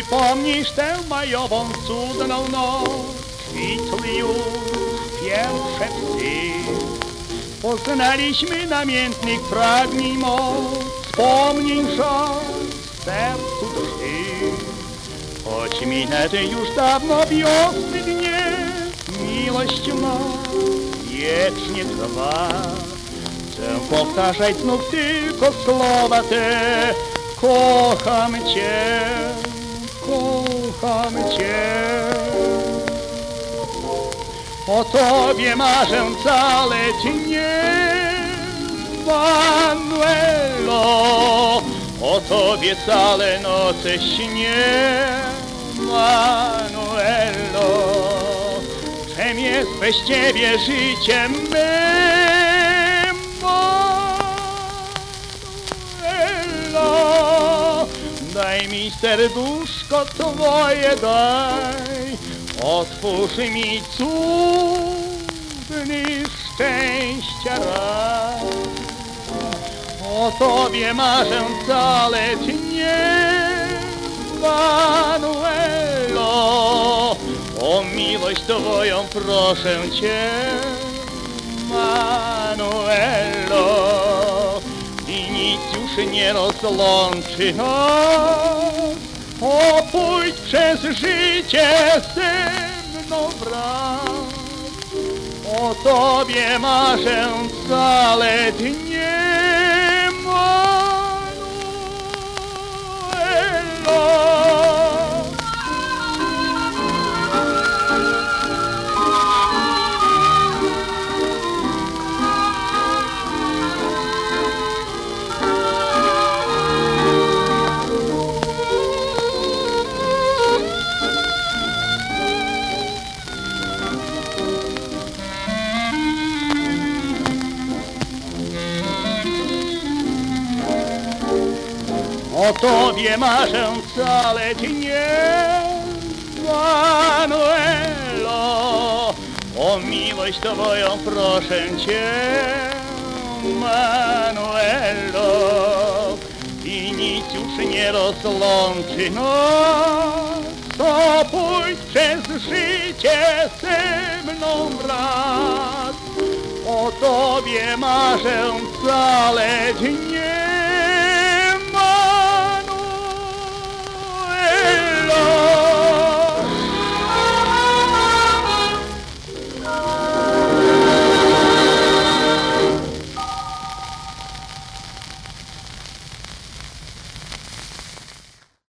Przypomnisz tę majową cudną noc, kwitły już pierwsze psy. Poznaliśmy namiętnych pragnień moc, wspomnień szans w sercu drży. Choć minęły już dawno wiosny dnie, miłość ma wiecznie trwa. Chcę powtarzać znów tylko słowa te: kocham Cię, kocham Cię. O Tobie marzę całe dnie, Manuelo. O Tobie całe noce śnię, Manuelo. Czem jest bez Ciebie życie me, Manuelo. Daj mi serduszko Twoje, daj, otwórz mi cudny szczęścia raj. O Tobie marzę całe dnie, Manuelo. O miłość Twoją proszę Cię, Manuelo. I nic już nie rozłączy nas, o pójdź przez życie ze mną wraz. O Tobie marzę całe dnie, Manuelo. O Tobie marzę całe dnie, Manuelo. O miłość Twoją proszę Cię, Manuelo. I nic już nie rozłączy nas, to pójdź przez życie ze mną wraz. O Tobie marzę całe dnie,